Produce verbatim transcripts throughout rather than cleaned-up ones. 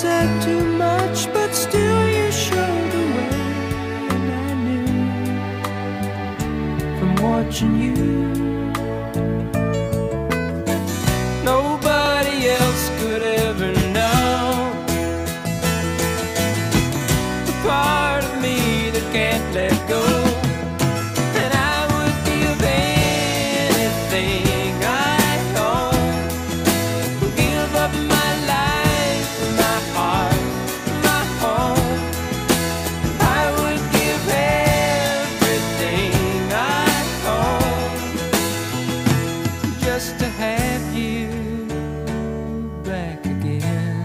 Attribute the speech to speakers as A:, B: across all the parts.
A: said too much, but still you showed the way. And I knew from watching you, nobody else could ever know the part of me that can't let go. And I would give anything I own, give up my life, my heart, my home. I would give everything I own just to have you back again.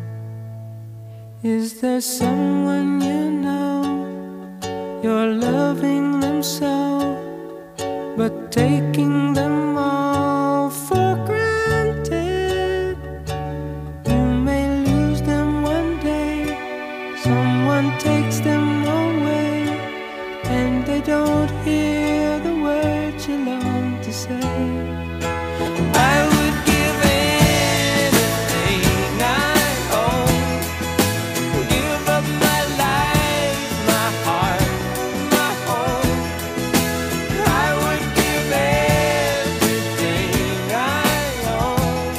A: Is there someone you know, you're loving them so, but taking them all for granted? You may lose them one day, someone takes them away, and they don't hear the words you long to say. I would give anything I own, give up my life, my heart, my home. I would give everything I own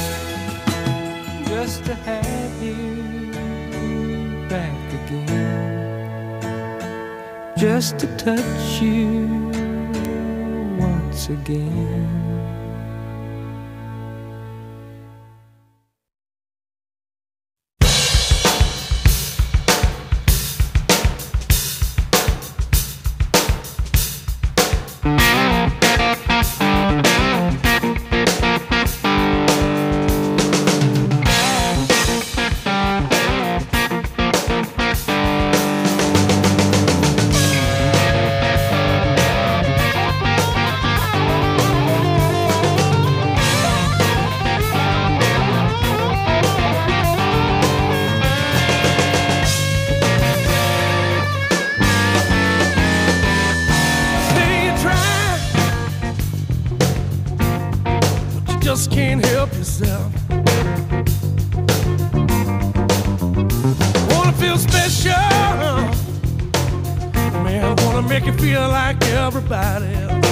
A: just to have you back again, just to touch you once again. Just can't help yourself. Wanna feel special, man, I wanna make you feel like everybody else.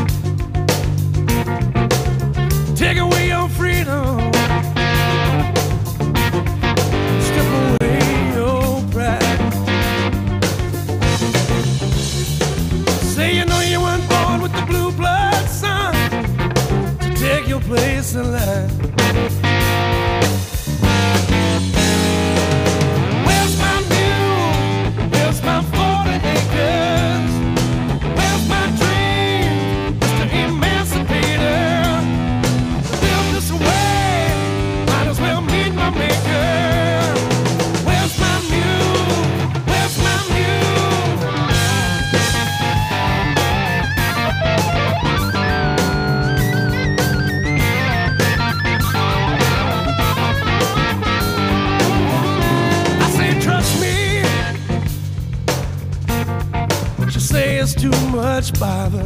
A: Take away your freedom, strip away your pride. Say you know you weren't born with the blue blood, son, take your place in line. Where's my mule? Where's my forty acres? Where's my dream, Mister Emancipator? Build this way, might as well meet my maker. Where's my mule? Where's my mule? Say it's too much bother.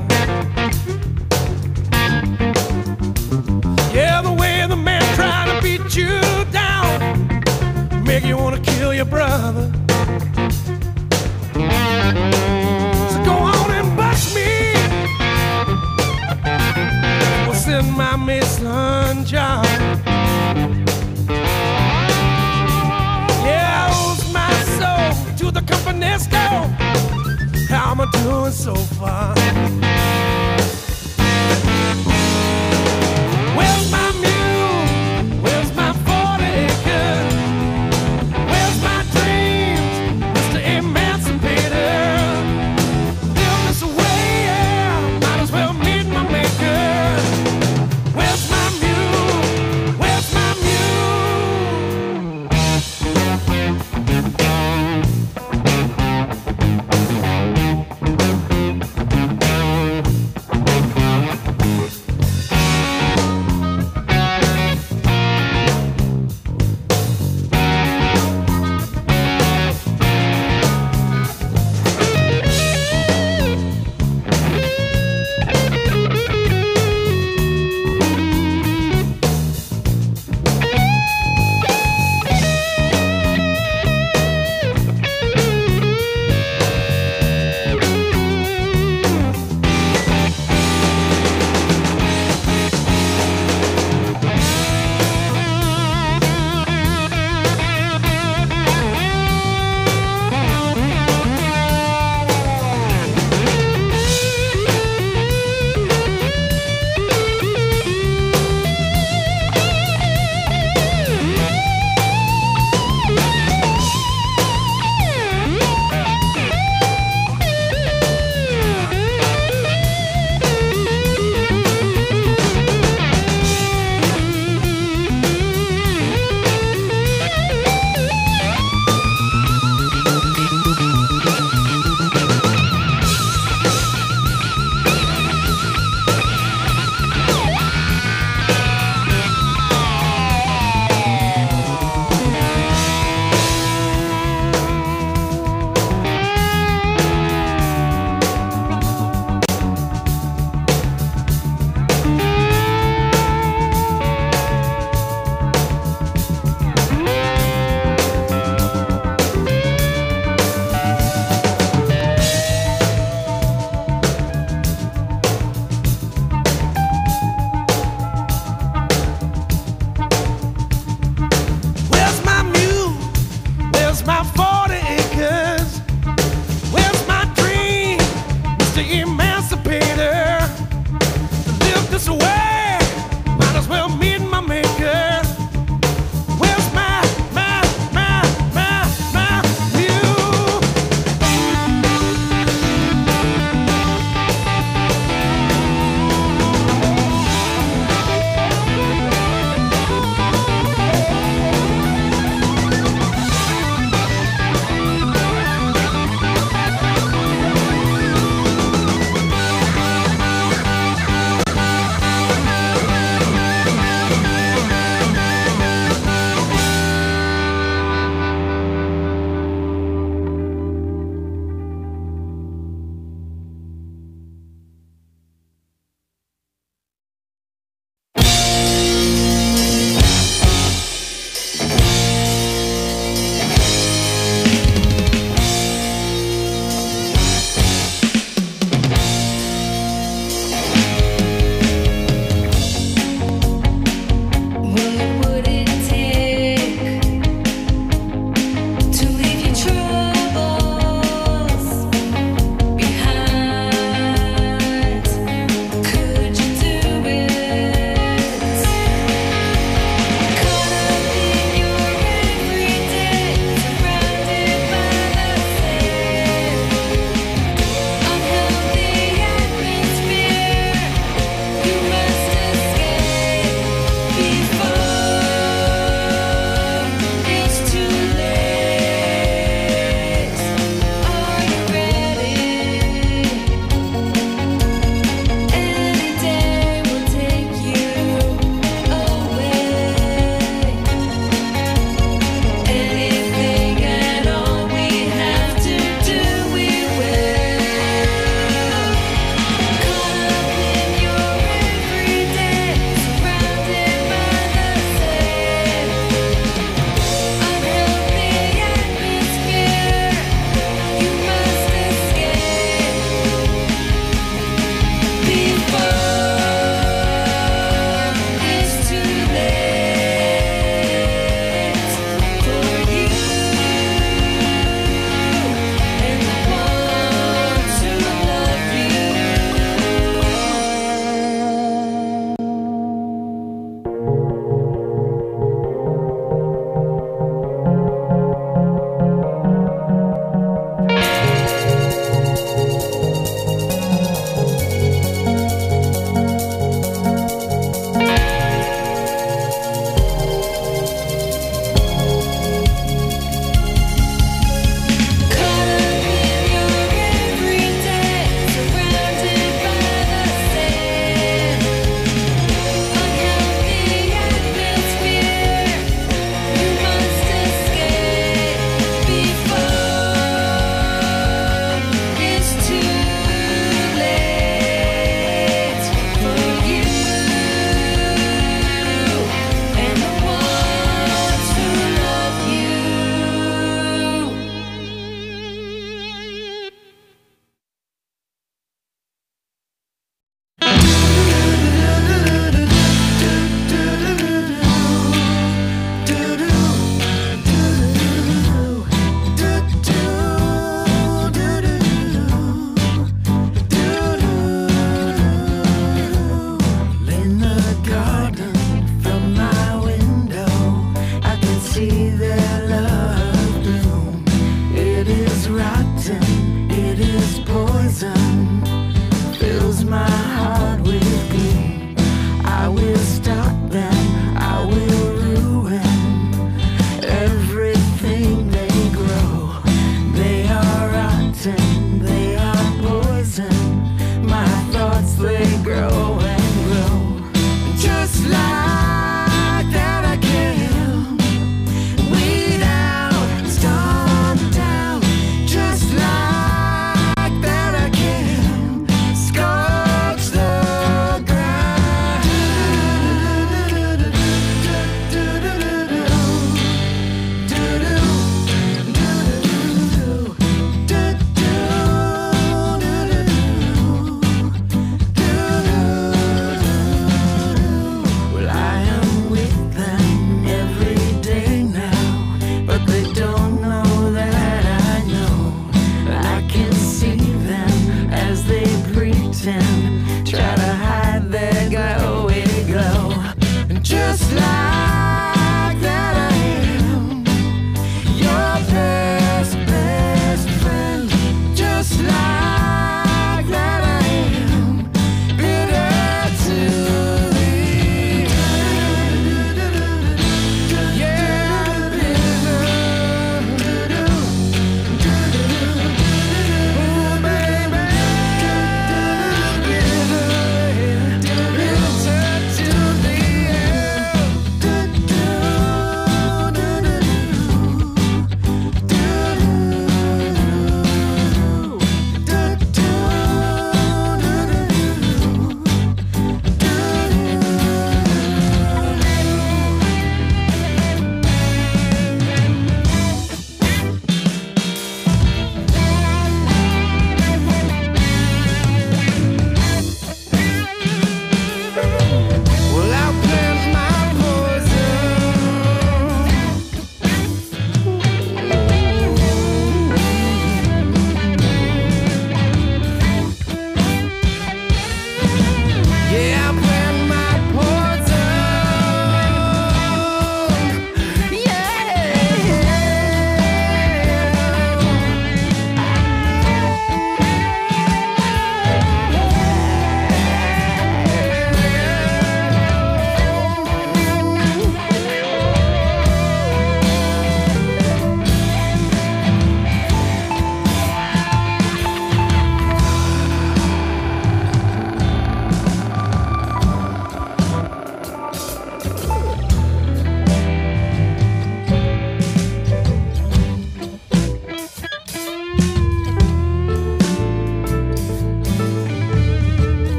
A: Yeah, the way the man tried to beat you down, make you wanna kill your brother. So go on and bust me. We'll send my Mason John. Yeah, I owes my soul to the company store. How am I doing so far? Where's my mule? Where's my forty acres? Where's my dreams, Mister Emancipator? Build this away, yeah, might as well meet my maker. Where's my mule? Where's my mule? my forty acres? Where's my dream, Mister Emancipator? To live this way, might as well meet my maker. Where's my, my, my, my, my view?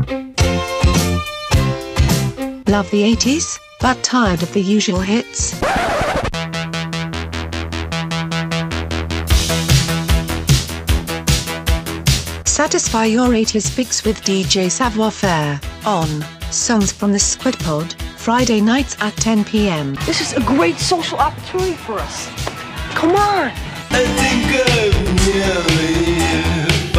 B: Love the eighties, but tired of the usual hits? Satisfy your eighties fix with D J Savoir Faire, on Songs from the Squid Pod, Friday nights at ten p m.
C: This is a great social opportunity for us. Come on!
D: I think I've nearly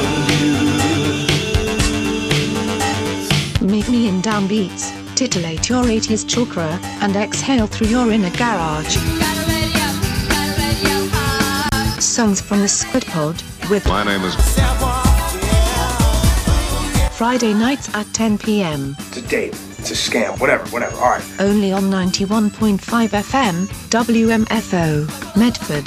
D: found you.
B: Meet me in downbeats, titillate your eighties chakra, and exhale through your inner garage. Songs from the Squid Pod, with
E: My name is
B: Friday nights at ten p m.
F: It's a date. It's a scam. Whatever, whatever. All right.
B: Only on ninety-one point five F M, W M F O, Medford.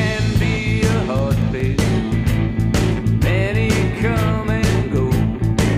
A: Many come and go.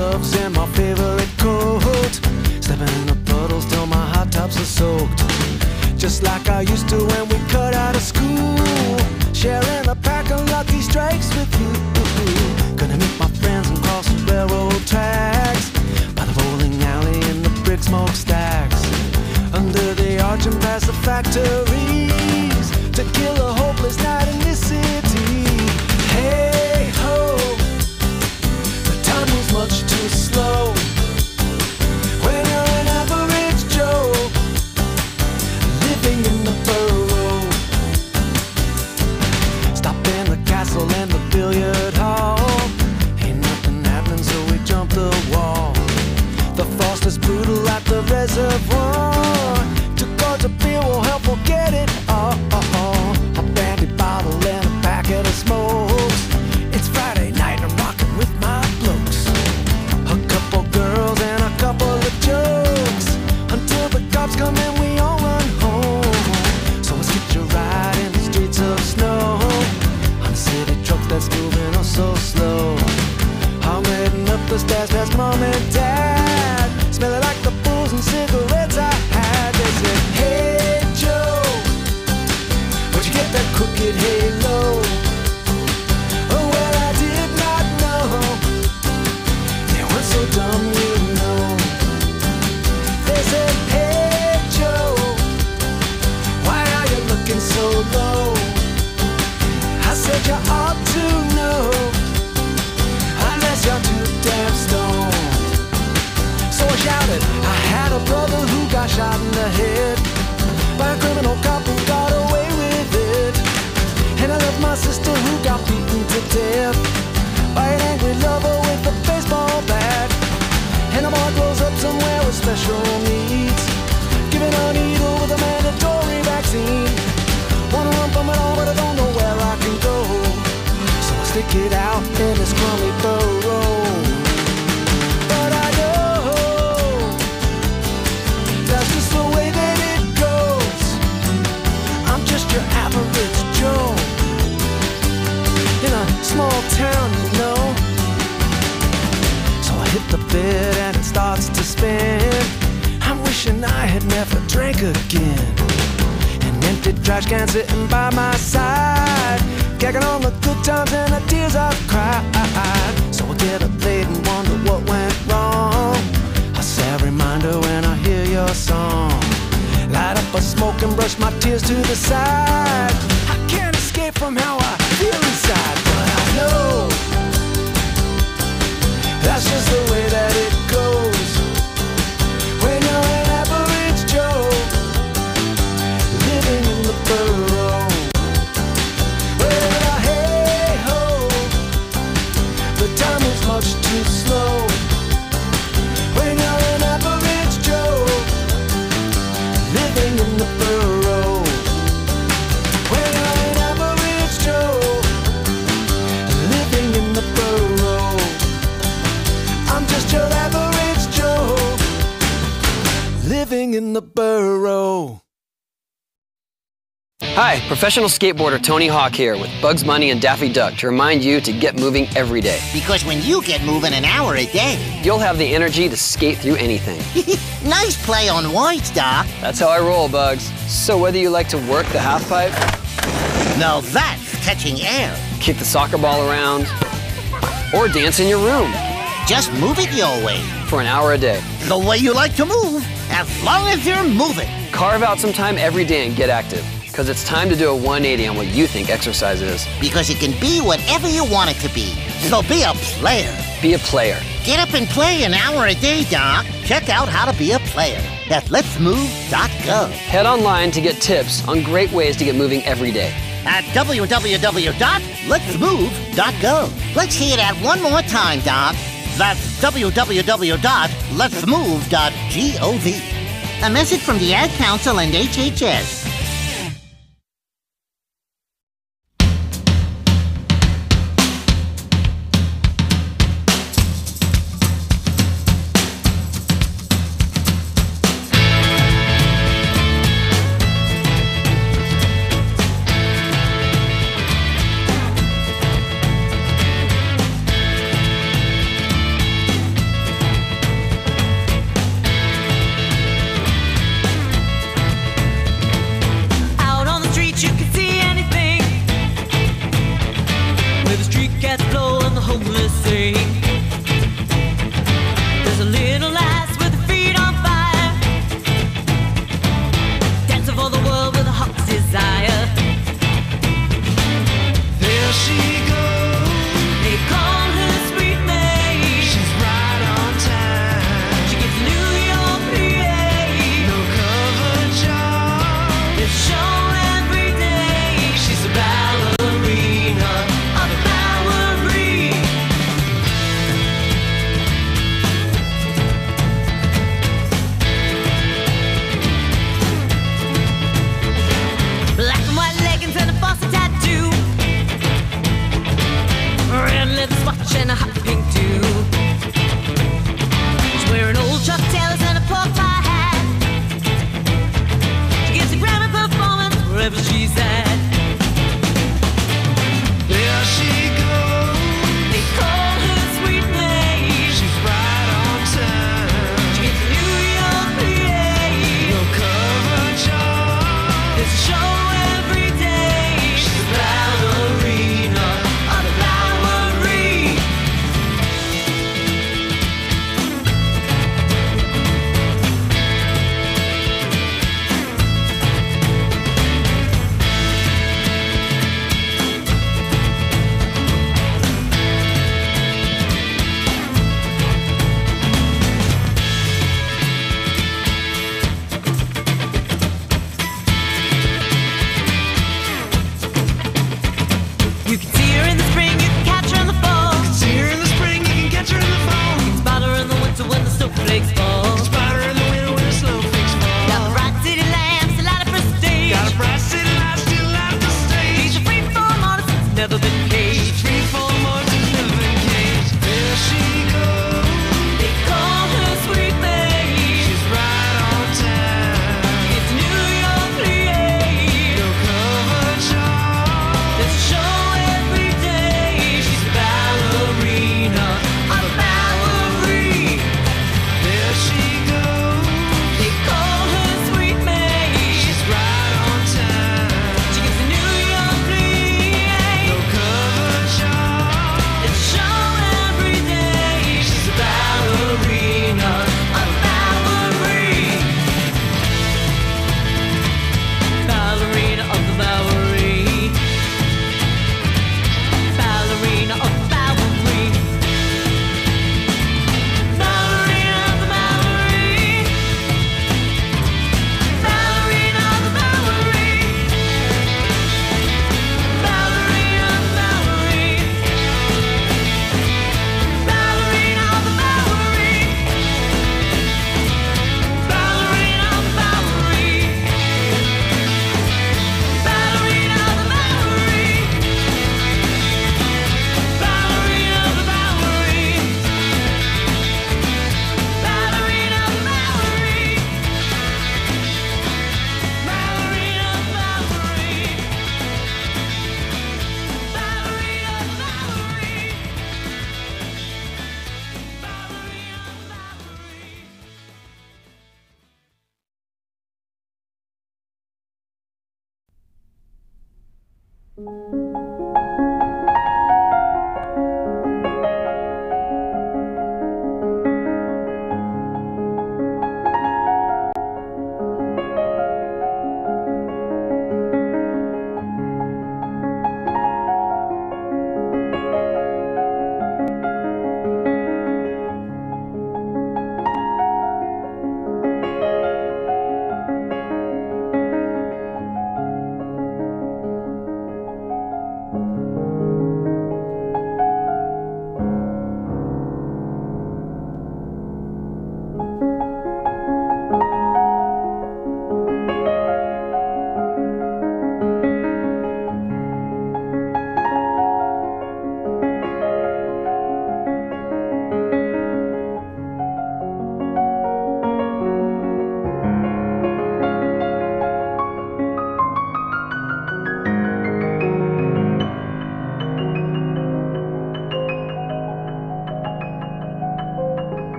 A: gloves and my favorite coat. Stepping in the puddles till my hot tops are soaked. Just like I used to when we cut out of school. Sharing a pack of Lucky Strikes with you. Gonna meet my friends and cross the railroad tracks. By the bowling alley in the brick smokestacks. Under the arch and past the factories. To kill a hopeless night in this city. Hey ho, the time moves much too slow. When you're an average Joe, living in the borough. Stop in the castle and the billiard hall. Ain't nothing happening, so we jump the wall. The frost is brutal at the reservoir. Two cards of beer will help forget it all. A brandy bottle and a packet of smokes. It's Friday night, I'm rocking with my blokes. A couple girls and a couple of jokes. Until the cops come and we all run home. So let's get you ride in the streets of snow. On a city truck that's moving oh so slow. I'm heading up the stairs past mom and dad. Smelling like the booze and cigarettes I had. They said, hey Joe, where'd you get that crooked halo? Oh well, I did not know. They weren't so dumb, you know. They said, hey Joe, why are you looking so low? I said you ought to know, unless you're too damn stoned. So I shouted, I had a brother who got shot in the head by a criminal cop who got away with it. And I love my sister who got beaten to death by an angry lover with a baseball bat. And a boy grows up somewhere with special needs, given a needle with a mandatory vaccine. Wanna run from it all, but I don't know where I can go. So I stick it out in this crummy burrow. But I know that's just the way that it goes. I'm just your average Joe in a small town, you know. So I hit the bed and it starts to spin. I'm wishing I had never drank again. An empty trash can sitting by my side, gagging on the good times and the tears I've cried. So I get a plate and wonder what went wrong. A sad reminder when I hear your song. Light up a smoke and brush my tears to the side. I can't escape from how I feel inside, but I know that's just the way that it goes. When you're an average Joe, living in the borough. Well, hey ho, the time is much too slow. When you're an average Joe, living in the borough. When you're an average Joe, living in the borough. I'm just your average Joe, living in the borough.
E: Hi, professional skateboarder Tony Hawk here with Bugs Bunny and Daffy Duck to remind you to get moving every day.
G: Because when you get moving an hour a day,
E: you'll have the energy to skate through anything.
G: Nice play on words, Doc.
E: That's how I roll, Bugs. So whether you like to work the half pipe,
G: now that's catching air,
E: kick the soccer ball around, or dance in your room,
G: just move it your way.
E: For an hour a day.
G: The way you like to move, as long as you're moving.
E: Carve out some time every day and get active. Because it's time to do a one eighty on what you think exercise is.
G: Because it can be whatever you want it to be. So be a player.
E: Be a player.
G: Get up and play an hour a day, Doc. Check out how to be a player at lets move dot gov.
E: Head online to get tips on great ways to get moving every day.
G: At w w w dot lets move dot gov. Let's hear that one more time, Doc. That's w w w dot lets move dot gov. A message from the Ad Council and H H S.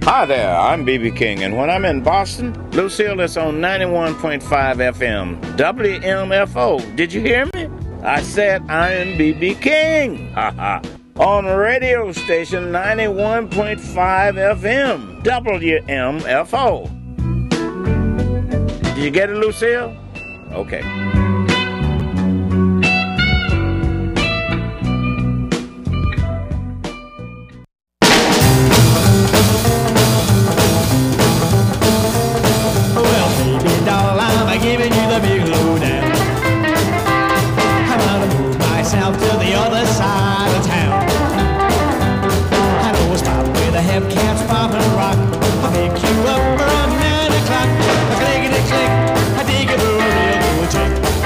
H: Hi there, I'm B B King, and when I'm in Boston, Lucille is on ninety-one point five F M, W M F O. Did you hear me? I said I am B B King. Ha ha. On radio station ninety-one point five F M, W M F O. Did you get it, Lucille? Okay.
A: Giving you the big lowdown. I'm gonna move myself to the other side of town. I know a spot where the hepcats pop and rock. I'll pick you up around nine o'clock. I click and a click, I dig it for a real cool chick.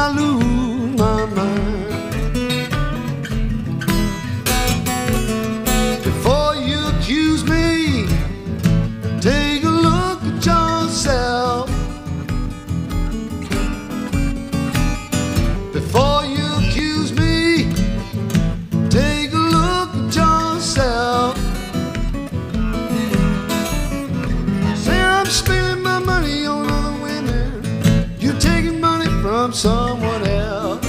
I: I lose my mind. Before you accuse me, take a look at yourself. Before you accuse me, take a look at yourself. Say I'm spending my money on other women, you're taking money from someone else.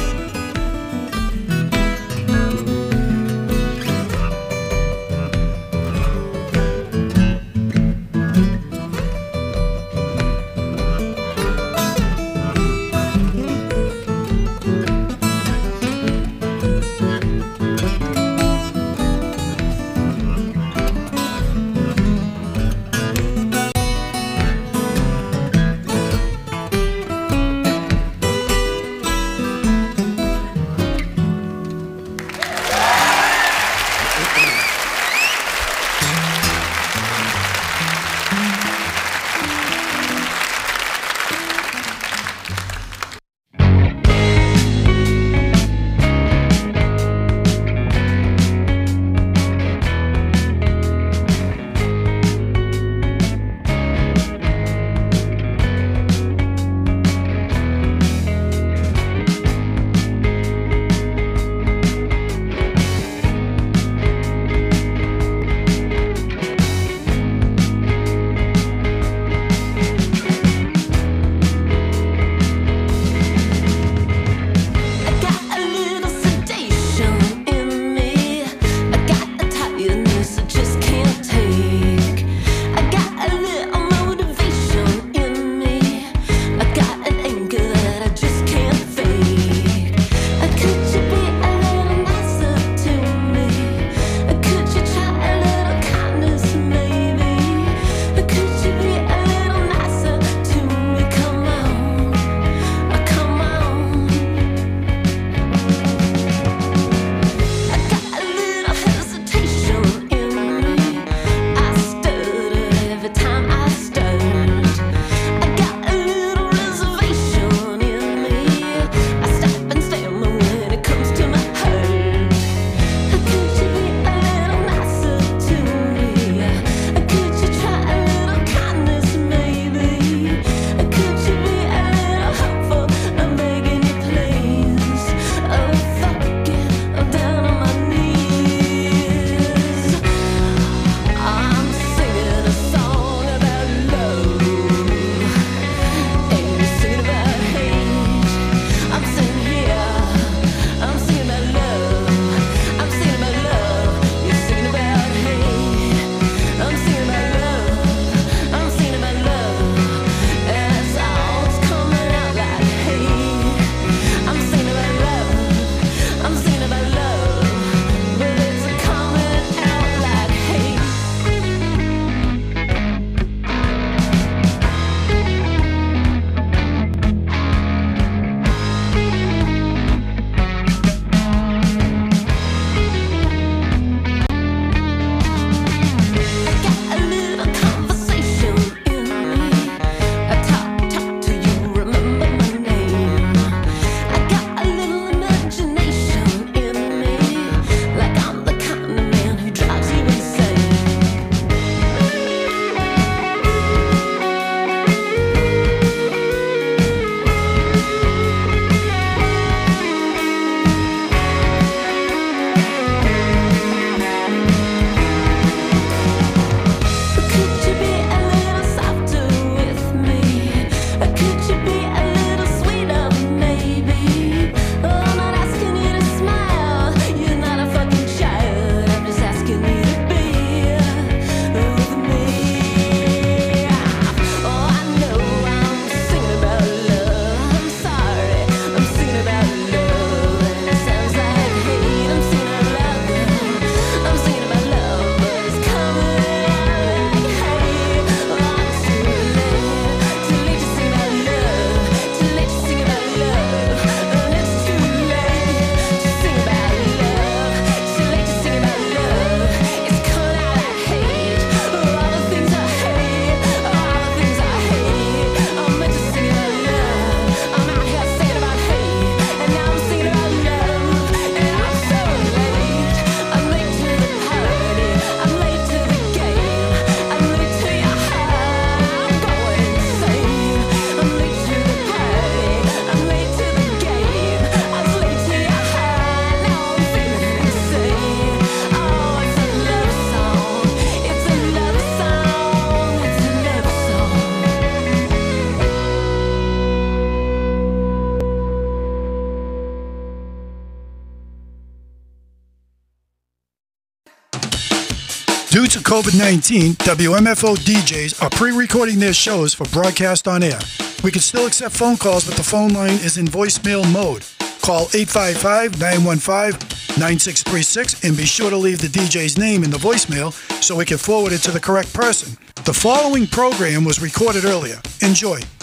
J: Due to COVID nineteen, W M F O D Js are pre-recording their shows for broadcast on air. We can still accept phone calls, but the phone line is in voicemail mode. Call eight five five, nine one five, nine six three six and be sure to leave the D J's name in the voicemail so we can forward it to the correct person. The following program was recorded earlier. Enjoy.